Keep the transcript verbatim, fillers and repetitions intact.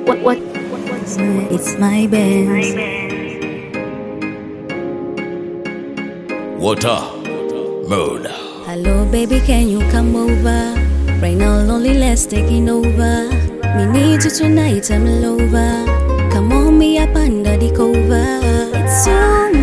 What what what's my, it's my Benz. Water mode. Hello baby, can you come over? Right now loneliness taking over. Me need you tonight, I'm all over. Come on me up under the cover. It's you